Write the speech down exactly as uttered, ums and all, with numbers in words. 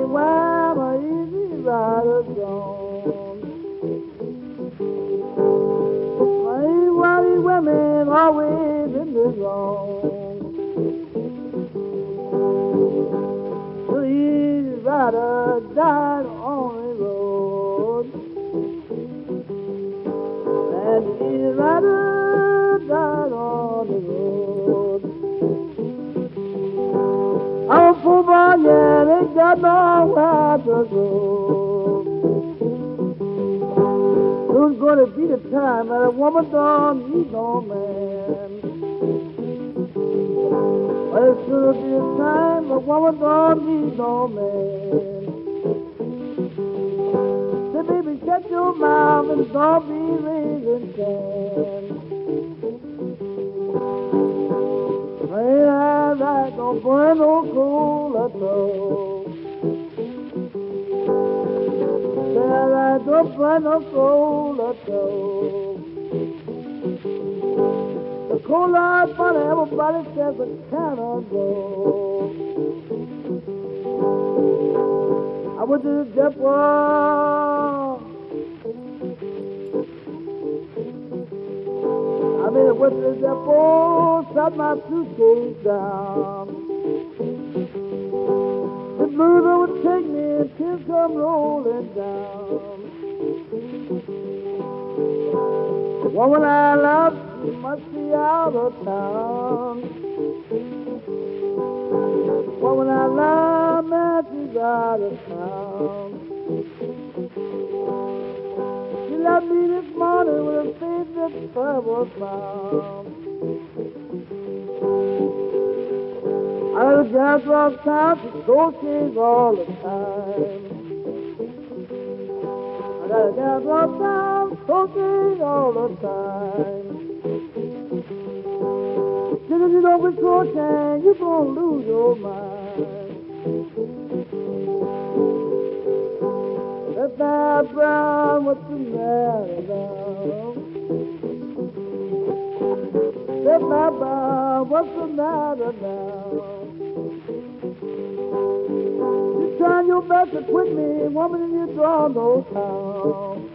when a easy rider gone. Ain't why these women always in the wrong. The easy rider died on the road, and the easy rider died on the road. I'm a poor boy, yeah, they got nowhere to go. Soon's gonna be the time that a woman don't need no man. Well, it's gonna be the time a woman don't need no man. Say, baby, shut your mouth and don't be raising can. Ain't I right? Don't burn no coal at all. Say I right? Don't burn no coal at all. The coal out funny, everybody says it cannot go. I went to the depot. I mean, I went to the depot, sat my suitcase down. The blues overtake me and tears come rolling down. The woman I love, she must be out of town. The woman I love, man, she's out of town. She left me this morning with a face that's forever found. I got a gal across town, she crochets all the time. I got a gal across town, crochets all the time. Just if you don't quit crocheting, you're gonna lose your mind. Let that brown, what's the matter now? Let that brown, what's the matter now? You trying your best to quit me, woman, and you draw no town.